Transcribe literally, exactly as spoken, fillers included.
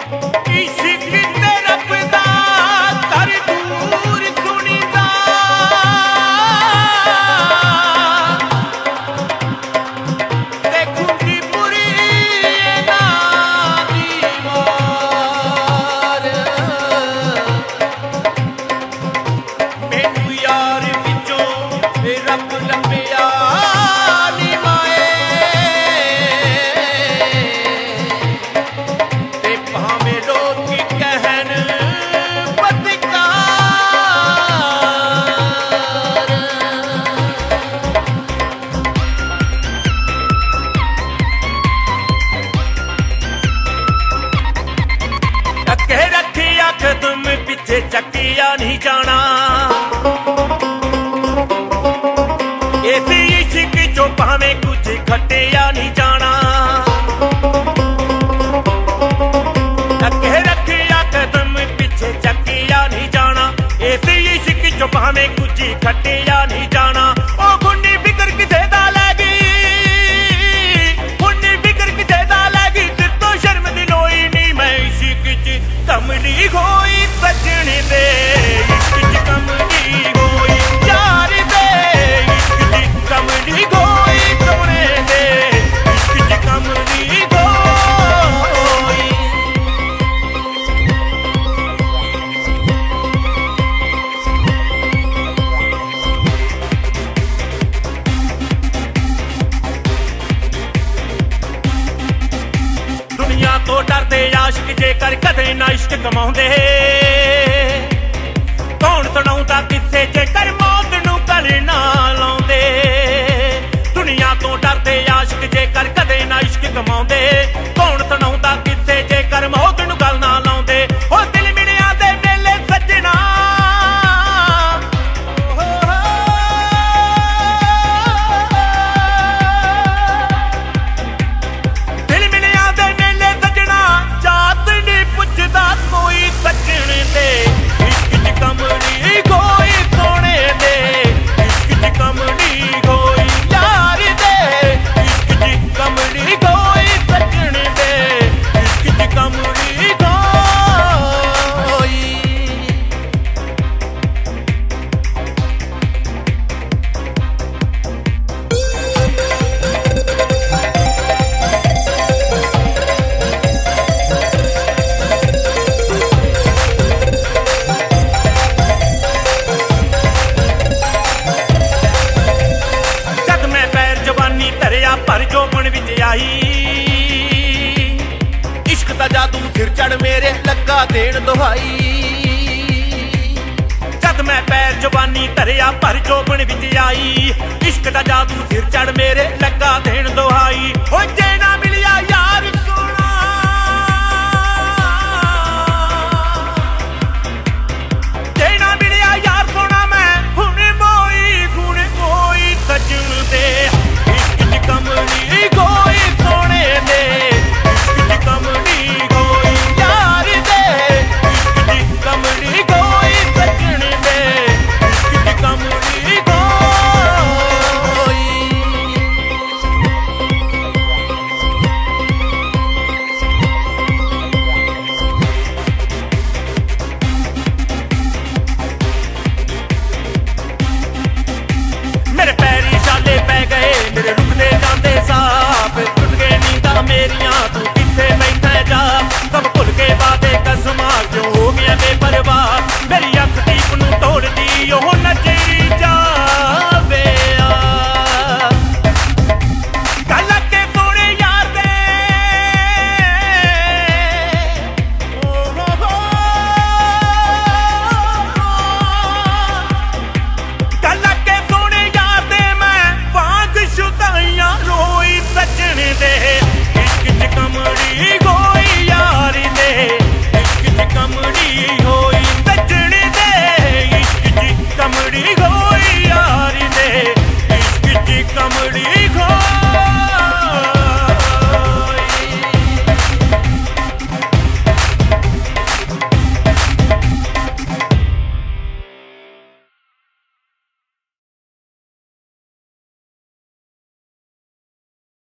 चकिया नहीं जाना ऐसी इश्क जो भावे कुछ खटिया नहीं जाना कह रखिया कदम पीछे चकिया नहीं जाना ऐसी इश्क जो भावे कुछ खटिया नहीं जाना ओ गुंडी फिक्र किसे दा लगी गुंडी फिक्र किसे दा लगी फिर तो शर्म दिलोई नहीं मैं इश्क च कमली होई सजन दे इश्क च कमली होई यार दे इश्क च कमली होई सोने दे इश्क च कमली होई दुनिया तो डरदे आशिक जेकर कदे ना इश्क कमाउंदे कौन सुनाउंदा किसे जेकर मौत नू गल ना लाउंदे दुनिया तो डरदे आशिक जेकर कदे ना इश्क कमाउंदे कौन सुनाउंदा किसे जेकर मौत नू गल ना लाउंदे ओ दिल मिलिया दे मेले सजना दिल मिलिया दे मेले सजना जात नहीं पुछदा कोई सजन दे इश्क च कमली कोई सोने दे इश्क च कमली कोई यार दे इश्क च कमली कोई सजन दे इश्क च कमली कोई पर जोबन विच आई इश्क दा जादू सिर चढ़ मेरे लगा देन दुहाई जद मैं पैर जवानी धरिया पर जोबन विच आई इश्क दा जादू सिर चढ़ मेरे लगा देन दुहाई ओ जे ना मिलिया यार सोना जे ना मिलिया यार सोना मैं हुणे मोई हुणे कोई सजन दे कमली कोई सोने दे इश्क च कमली कोई यार दे इश्क च कमली कोई सजन दे इश्क च कमली कोई मेरे पैरी छाले पै गए मेरे रुकदे जांदे साफ टुट गए नींदा मेरियां तू किथे बैठा जा सब भुल के वादे कसमां क्यों हो गया बेपरवाह मेरी अख दीप नू तोड़ दी ओह नचरी जावे गल के सोने यार दे गल के सोने यार दे मैं वांग शुदाइयां रोई सजन दे इश्क च कमली कोई यार दे इश्क च कमली